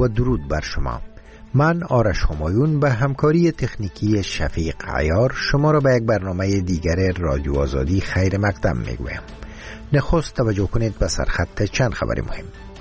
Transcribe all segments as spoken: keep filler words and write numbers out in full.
و درود بر شما. من آرش همایون به همکاری تکنیکی شفیق عیار شما را به یک برنامه دیگر رادیو آزادی خیر مقدم میگویم. نخست توجه کنید به سرخط چند خبر مهم.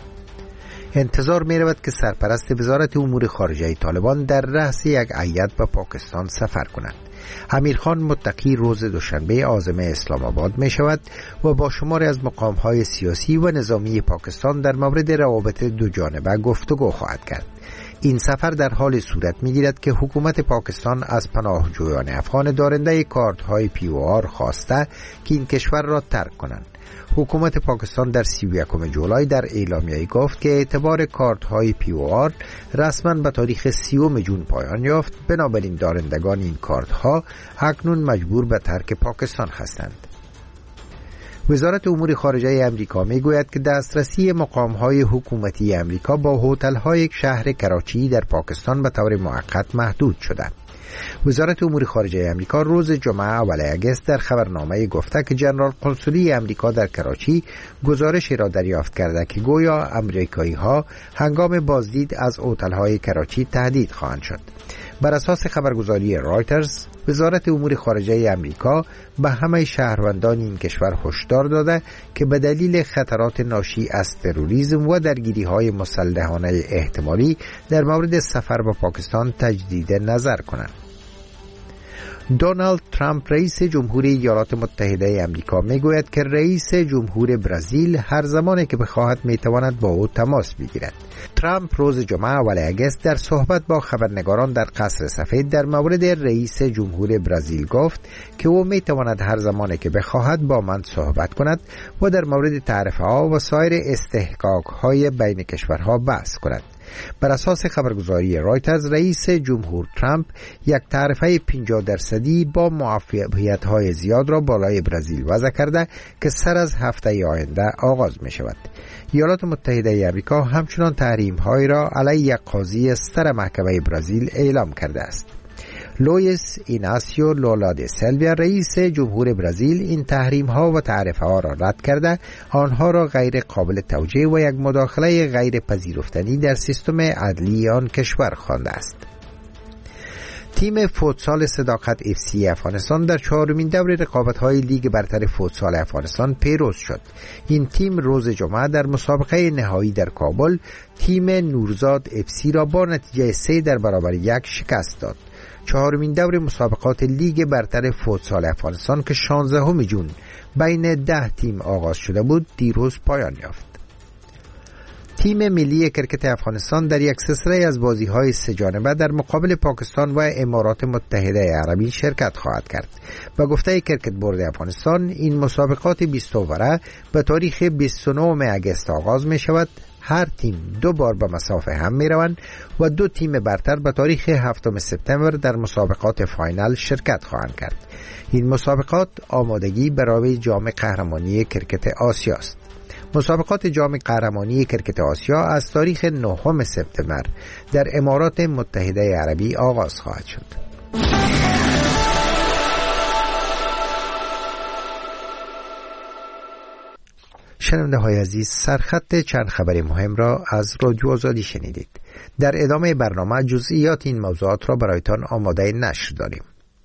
انتظار می رود که سرپرست وزارت امور خارجه طالبان در رأس یک هیئت به پاکستان سفر کند. امیرخان متقی روز دوشنبه عازم اسلام آباد می شود و با شماری از مقام‌های سیاسی و نظامی پاکستان در مورد روابط دو جانبه گفتگو خواهد کرد. این سفر در حال صورت می‌گیرد که حکومت پاکستان از پناهجویان افغان دارنده کارت‌های پی او آر خواسته که این کشور را ترک کنند. حکومت پاکستان در سی و یکم جولای در اعلامیه‌ای گفت که اعتبار کارت‌های پی او آر رسما به تاریخ سیوم جون پایان یافت، بنابراین دارندگان این کارت‌ها اکنون مجبور به ترک پاکستان هستند. وزارت امور خارجه امریکا میگوید که دسترسی مقام‌های حکومتی امریکا با هتل‌های شهر کراچی در پاکستان به طور موقت محدود شده. وزارت امور خارجه امریکا روز جمعه اول اگست در خبرنامه گفته که جنرال قنسولی امریکا در کراچی گزارشی را دریافت کرده که گویا امریکایی‌ها هنگام بازدید از هتل‌های کراچی تهدید خواهند شد. بر اساس خبرگزاری رایترز، وزارت امور خارجه امریکا به همه شهروندان این کشور هشدار داده که به دلیل خطرات ناشی از تروریسم و درگیری‌های مسلحانه احتمالی در مورد سفر به پاکستان تجدید نظر کنند. دونالد ترامپ رئیس جمهوری ایالات متحده امریکا میگوید که رئیس جمهور برزیل هر زمانی که بخواهد میتواند با او تماس بگیرد. ترامپ روز جمعه اول اگست در صحبت با خبرنگاران در قصر سفید در مورد رئیس جمهور برزیل گفت که او میتواند هر زمانی که بخواهد با من صحبت کند و در مورد تعرفه‌ها و سایر استحقاق‌های بین کشورها بحث کند. بر اساس خبرگزاری رایترز، رئیس جمهور ترامپ یک تعرفه پنجاه درصدی با معافیت‌های زیاد را بالای برزیل وضع کرده که سر از هفته آینده آغاز می شود. ایالات متحده آمریکا همچنان تحریم‌هایی را علیه یک قاضی سر محکمه برزیل اعلام کرده است. لوئیس ایناسیو لولا د سیلوا رئیس جمهور برزیل این تحریم ها و تعرفه ها را رد کرده، آنها را غیر قابل توجیه و یک مداخله غیر پذیرفتنی در سیستم عدلی آن کشور خوانده است. تیم فوتسال صداقت اف سی افغانستان در چهارمین دور رقابت‌های لیگ برتر فوتسال افغانستان پیروز شد. این تیم روز جمعه در مسابقه نهایی در کابل تیم نورزاد اف سی را با نتیجه سه در برابر یک شکست داد. چهارمین دور مسابقات لیگ برتر فوتسال افغانستان که شانزدهم جون بین ده تیم آغاز شده بود دیروز پایان یافت. تیم ملی کرکت افغانستان در یک سلسله از بازی‌های سه جانبه در مقابل پاکستان و امارات متحده عربی شرکت خواهد کرد. با گفته کرکت بورد افغانستان، این مسابقات بیست اووره به تاریخ بیست و نهم اگست آغاز می شود. هر تیم دو بار به مسافه هم می روند و دو تیم برتر به تاریخ هفتم سپتامبر در مسابقات فاینال شرکت خواهند کرد. این مسابقات آمادگی برای جام قهرمانی کرکت آسیا است. مسابقات جام قهرمانی کرکت آسیا از تاریخ نهم سپتامبر در امارات متحده عربی آغاز خواهد شد. شنونده های عزیز، سرخط چند خبر مهم را از رادیو آزادی شنیدید. در ادامه برنامه جزئیات این موضوعات را برایتان آماده نشر داریم.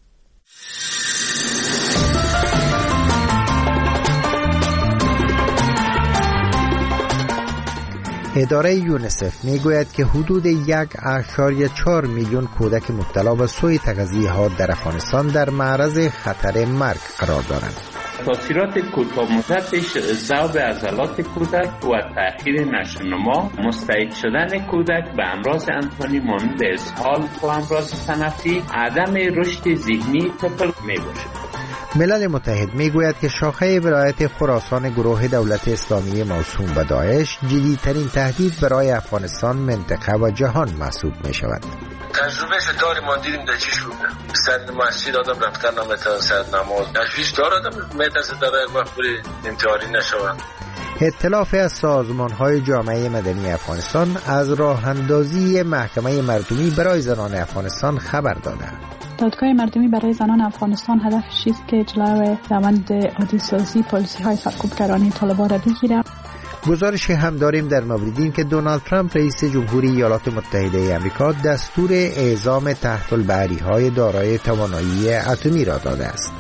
اداره یونیسف میگوید که حدود یک اشاریه چهار میلیون کودک مبتلا به سوء تغذیه در افغانستان در معرض خطر مرگ قرار دارند. تاثیرات کوتاه‌مدتش ذوب عضلات کودک و تأخیر نشوونما، مستعد شدن کودک به امراض انتانی مانند اسهال و امراض تنفسی، عدم رشد ذهنی طفل میباشد. ملل متحد میگوید که شاخه ولایت خراسان گروه دولت اسلامی موسوم به داعش جدیدترین تهدید برای افغانستان، منطقه و جهان محسوب می شود. تجربه ستاری ما دیدیم در چی شده. سر مسجد آدم رفتن نمیتونه سر نماز. نفیش دار آدم میتونه در یک وقت بری انتحاری نشوند. ائتلاف از سازمان‌های جامعه مدنی افغانستان از راه اندازی محکمه مردمی برای زنان افغانستان خبر داده. دادگاه مردمی برای زنان افغانستان هدفش است که جلوی روند عادی سازی پالیسی‌های سرکوبگرانه طالبان را بگیرد. گزارش هم داریم در مورد این که دونالد ترامپ رئیس جمهوری ایالات متحده آمریکا دستور اعزام تحت البحری‌های دارای توانایی اتمی را داده است.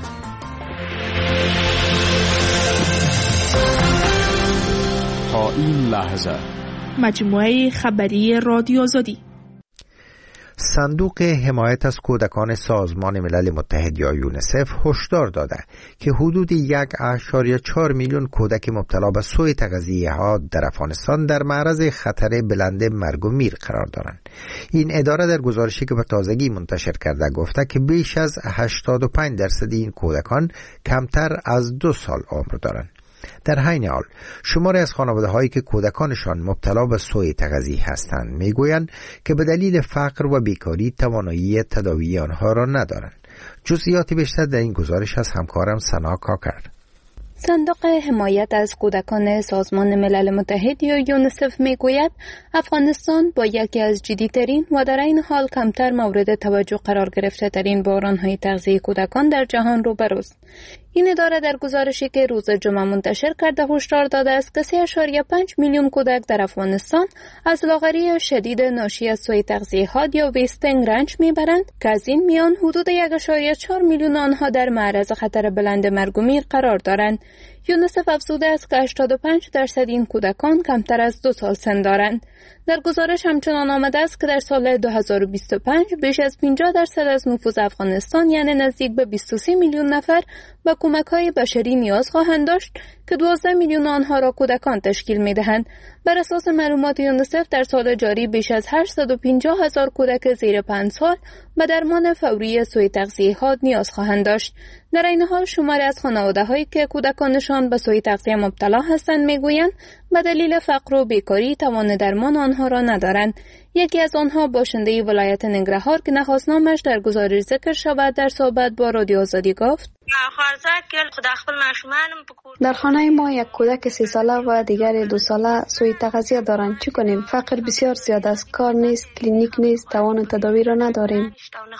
تا این لحظه مجموعه خبری رادیو آزادی. صندوق حمایت از کودکان سازمان ملل متحد یا یونیسف هشدار داده که حدود یک ممیز چهار میلیون کودک مبتلا به سوء تغذیه در افغانستان در معرض خطر بلند مرگ و میر قرار دارند. این اداره در گزارشی که به تازگی منتشر کرده گفته که بیش از هشتاد و پنج درصد این کودکان کمتر از دو سال عمر دارند. در حین حال شماری از خانواده هایی که کودکانشان مبتلا به سوء تغذیه هستند میگویند که به دلیل فقر و بیکاری توانایی تداوی آنها را ندارند. جزئیات بیشتر در این گزارش از همکارم سنا کاکر. صندوق حمایت از کودکان سازمان ملل متحد یا یونیسف میگوید افغانستان با یکی از جدی‌ترین و در این حال کمتر مورد توجه قرار گرفته ترین بحران‌های تغذیه کودکان در جهان روبروست. این اداره در گزارشی که روز جمعه منتشر کرده هشدار داده است که سه ممیز پنج میلیون کودک در افغانستان از لاغری شدید ناشی از سوء تغذیه حاد یا ویستنگ رنج میبرند که از این میان حدود یک ممیز چهار میلیون آنها در معرض خطر بلند مرگ و میر قرار دارند. یونیسف افزوده است که هشتاد و پنج درصد این کودکان کمتر از دو سال سن دارند. در گزارش همچنان آمده است که در سال دو هزار و بیست و پنج بیش از پنجاه درصد از نفوذ افغانستان یعنی نزدیک به بیست و سه میلیون نفر به کمک‌های بشری نیاز خواهند داشت که دوازده میلیون آنها را کودکان تشکیل می‌دهند. بر اساس معلومات یونیسف در سال جاری بیش از هشتصد و پنجاه هزار کودک زیر پنج سال به درمان فوری سوء تغذیه حاد نیاز خواهند داشت. در این حال شماری از خانواده‌هایی که کودکانشان به سوء تغذیه مبتلا هستند میگویند به دلیل فقر و بیکاری توان درمان آنها را ندارند. یکی از آنها باشنده ولایت ننگرهار که نخواست نامش در گزارش ذکر شود در صحبت با رادیو آزادی گفت: در خانه ما یک کودک سی ساله و دیگر دو ساله سوء تغذیه دارند. چی کنیم؟ فقر بسیار زیاد است، کار نیست، کلینیک نیست، توان تداوی را نداریم.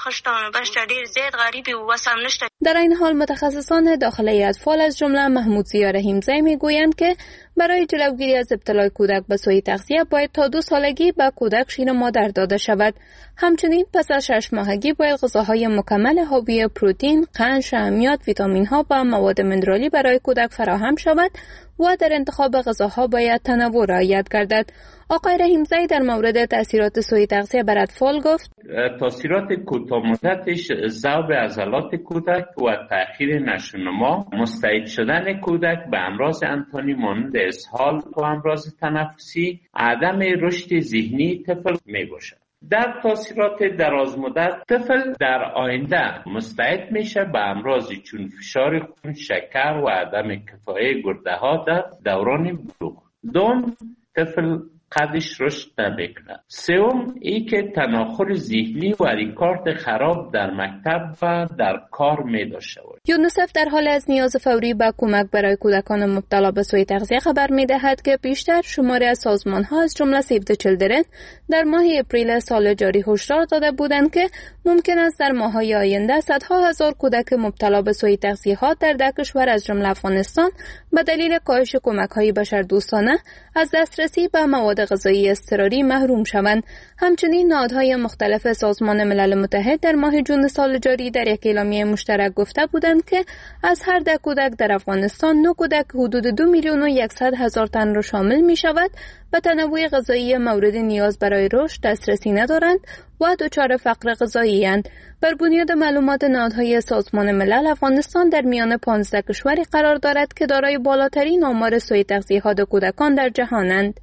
در این حال متخصصان داخلی اطفال از جمله محمود ضیا رحیمزی میگویند که برای جلوگیری از ابتلای کودک به سوء تغذیه باید تا دو سالگی به کودک شیر مادر داده شود. همچنین پس از شش ماهگی باید غذاهای مکمل حاوی پروتئین، قند، شحمیات، ویتامین ها و مواد منرالی برای کودک فراهم شود و در انتخاب غذاها باید تنوع رعایت گردد. آقای رحیمزی در مورد تاثیرات سوء تغذیه بر اطفال گفت: تاثیرات کوتاه‌مدتش ذوب عضلات کودک و تأخیر نشو و نما، مستعد شدن کودک به امراض انتانی مانند اسهال و امراض تنفسی، عدم رشد ذهنی طفل می باشد. در تاثیرات درازمدت طفل در آینده مستعد میشه به امراضی چون فشار خون، شکر و عدم کفایت گرده ها در دوران بلوغ. دوم، طفل قدش رشد نمیکنه. سوم، ای که تناخر ذهنی و ریکارد خراب در مکتب و در کار می داشته باشه. یونیسف در حال از نیاز فوری به کمک برای کودکان مبتلا به سوء تغذیه خبر می دهد که بیشتر شماری از سازمان ها از جمله سیو د چیلدرن در ماه اپریل سال جاری هشدار داده بودند که ممکن است در ماه‌های آینده صدها هزار کودک مبتلا به سوء تغذیه ها در ده کشور از جمله افغانستان به دلیل کاهش کمک‌های بشردوستانه از دسترسی به مواد غذایی اضطراری محروم شوند. همچنین نهادهای مختلف سازمان ملل متحد در ماه جون سال جاری در یک اعلامیه مشترک گفته بودند که از هر ده کودک در افغانستان نه کودک حدود دو میلیون و یکصد هزار تن را شامل می شود و تنوع غذایی مورد نیاز برای رشد دسترسی ندارند و دچار فقر غذایی اند. بر بنیاد معلومات نهادهای سازمان ملل، افغانستان در میان پانزده کشوری قرار دارد که دارای بالاترین آمار سوء تغذیه ها کودکان در جهانند.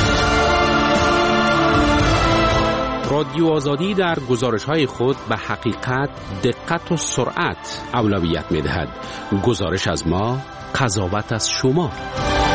رادیو آزادی در گزارش‌های خود به حقیقت، دقت و سرعت اولویت می‌دهد. گزارش از ما، قضاوت از شما.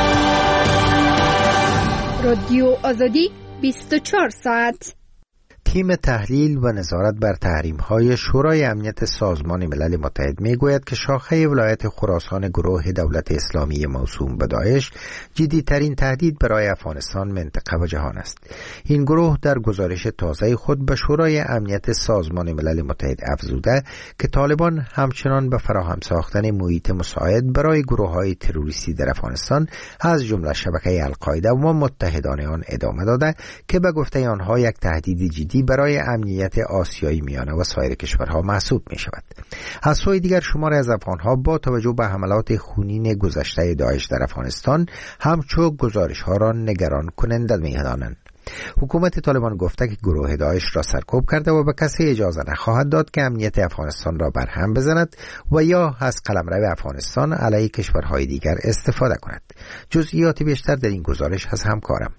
رادیو آزادی بیست و چهار ساعت. تیم تحلیل و نظارت بر تحریم‌های شورای امنیت سازمان ملل متحد می‌گوید که شاخه ولایت خراسان گروه دولت اسلامی موسوم به داعش جدی‌ترین تهدید برای افغانستان، منطقه و جهان است. این گروه در گزارش تازه خود به شورای امنیت سازمان ملل متحد افزوده که طالبان همچنان به فراهم ساختن محیط مساعد برای گروه‌های تروریستی در افغانستان از جمله شبکه القاعده و متحدان آن ادامه داده که به گفته آنها یک تهدید جدی برای امنیت آسیای میانه و سایر کشورها محسوب می شود. از سوی دیگر شماری از افغانها با توجه به حملات خونین گذشته داعش در افغانستان همچو گزارش ها را نگران کننده می دانند. حکومت طالبان گفته که گروه داعش را سرکوب کرده و به کسی اجازه نخواهد داد که امنیت افغانستان را برهم بزند و یا از قلمرو افغانستان علیه کشورهای دیگر استفاده کند. جزئیات بیشتر در این گزارش از همکارم.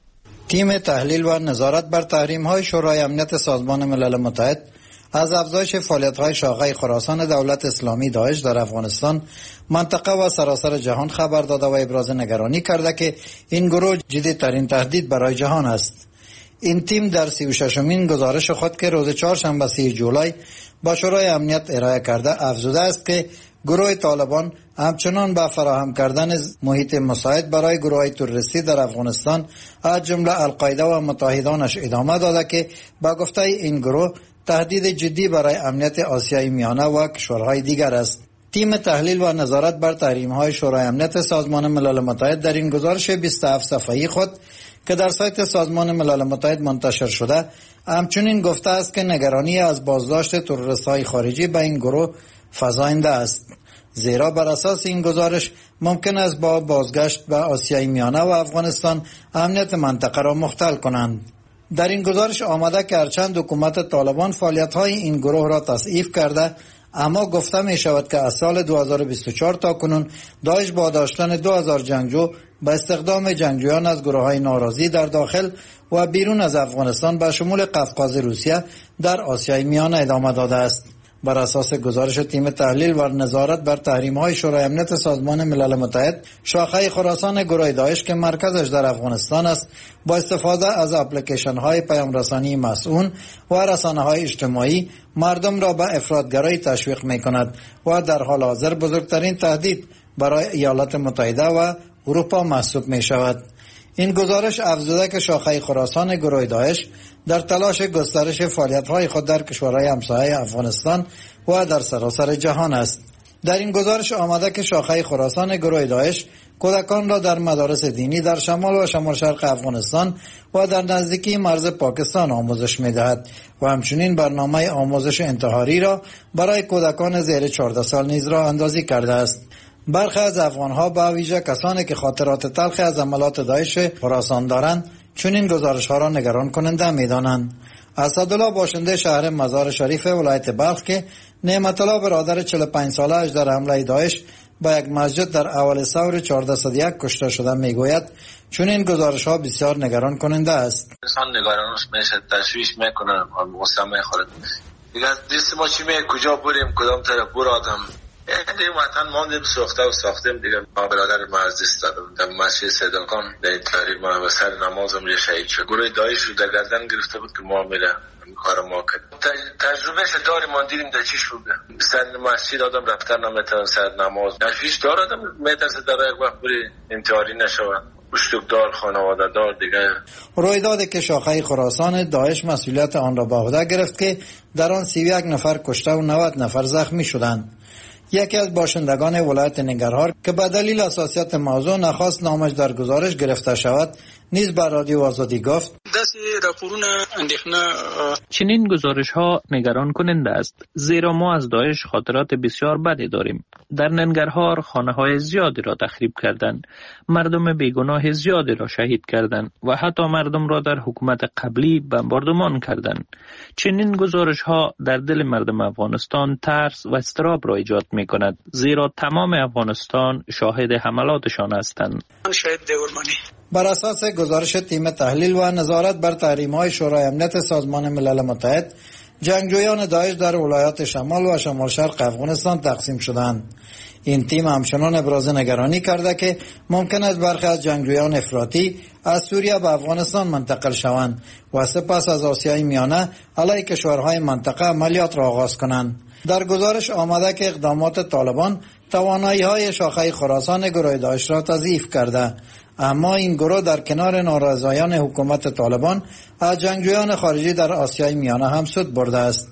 تیم تحلیل و نظارت بر تحریم‌های شورای امنیت سازمان ملل متحد از افزایش فعالیت‌های شاخه خراسان دولت اسلامی داعش در افغانستان، منطقه و سراسر جهان خبر داده و ابراز نگرانی کرده که این گروه جدی‌ترین تهدید برای جهان است. این تیم در سی و ششمین گزارش خود که روز چهارشنبه سی جولای با شورای امنیت ارائه کرده افزوده است که گروه طالبان همچنان با فراهم کردن محیط مساعد برای گروه‌های تروریستی در افغانستان از جمله القاعده و متحدانش ادامه داده که با گفته این گروه تهدید جدی برای امنیت آسیای میانه و کشورهای دیگر است. تیم تحلیل و نظارت بر تحریم‌های شورای امنیت سازمان ملل متحد در این گزارش بیست و هفت صفحه‌ای خود که در سایت سازمان ملل متحد منتشر شده همچنین گفته است که نگرانی از بازداشت تروریست‌های خارجی به این گروه فزاینده است، زیرا بر اساس این گزارش ممکن است با بازگشت به آسیای میانه و افغانستان امنیت منطقه را مختل کنند. در این گزارش آمده که هرچند حکومت طالبان فعالیت‌های این گروه را تضعیف کرده، اما گفته می شود که از سال دو هزار و بیست و چهار تا کنون داعش با داشتن دو هزار جنگجو با استخدام جنگجویان از گروه‌های ناراضی در داخل و بیرون از افغانستان به شمول قفقاز روسیه در آسیای میانه ادامه داده است. بر اساس گزارش تیم تحلیل و نظارت بر تحریم‌های شورای امنیت سازمان ملل متحد، شاخه خراسان گروه داعش که مرکزش در افغانستان است، با استفاده از اپلیکیشن‌های پیام‌رسانی مسئول و رسانه‌های اجتماعی مردم را به افراطگرایی تشویق می‌کند و در حال حاضر بزرگترین تهدید برای ایالات متحده و اروپا محسوب می‌شود. این گزارش افزوده که شاخه خراسان گروه داعش در تلاش گسترش فعالیت‌های خود در کشورهای همسایه افغانستان و در سراسر جهان است. در این گزارش آمده که شاخه خراسان گروه داعش کودکان را در مدارس دینی در شمال و شمال شرق افغانستان و در نزدیکی مرز پاکستان آموزش می‌دهد و همچنین برنامه آموزش انتحاری را برای کودکان زیر چهارده سال نیز راه اندازی کرده است. برخی از افغان‌ها به ویژه کسانی که خاطرات تلخ از عملات داعش خراسان دارند چون این گزارش‌ها را نگران کننده می‌دانند. اسدالله باشنده شهر مزار شریف ولایت بلخ که نعمت الله برادر چهل و پنج ساله‌اش در حمله داعش با یک مسجد در اول ثور چهارده صد و یک کشته شده میگوید چون این گزارش‌ها بسیار نگران کننده است. انسان نگرانش میشه، تشویش میکنه، غصه میخوره. دیگه دست ما چی می کجا بریم، کدام طرف برادم. دیگه وطن ماندیم ساخته و ساختیم دیگه. ما برادر معزز دادم در مسجد صدقان در تحریر ما و سر نمازم یه شهید شد. گروه داعش رو در گردن گرفته بود که ما میره کار ما کرد. تجربه شد داریم، ما دیدیم در چی شد. سر مسجد آدم رفتن نمیتونن سر نماز. نشویش دار آدم میترسه در یک وقت بری انتحاری نشود. اشتبدار خانواده دار دیگه. رویدادی که شاخه خراسان داعش مسئولیت آن را به عهده گرفت که در آن سی و یک نفر کشته و نود نفر زخمی شدند. یکی از باشندگان ولایت ننگرهار که به دلیل حساسیت موضوع نخواست نامش در گزارش گرفته شود نیز بر رادیو آزادی گفت چنین گزارش ها نگران کننده است، زیرا ما از داعش خاطرات بسیار بدی داریم. در ننگرهار خانه های زیادی را تخریب کردند، مردم بیگناه زیادی را شهید کردند و حتی مردم را در حکومت قبلی بمباردمان کردند. چنین گزارش ها در دل مردم افغانستان ترس و اضطراب را ایجاد می کند، زیرا تمام افغانستان شاهد حملاتشان هستند. بر اساس گزارش تیم تحلیل و نظارت بر تحریم‌های شورای امنیت سازمان ملل متحد، جنگجویان داعش در ولایات شمال و شمال شرق افغانستان تقسیم شدند. این تیم همچنان ابراز نگرانی کرده که ممکن است برخی از جنگجویان افراطی از سوریه به افغانستان منتقل شوند و سپس از آسیای میانه علیه کشورهای منطقه عملیات را آغاز کنند. در گزارش آمده که اقدامات طالبان توانایی‌های شاخه خراسان گروه داعش را تضعیف کرده، اما این گروه در کنار نارضایان حکومت طالبان از جنگجویان خارجی در آسیای میانه هم سود برده است.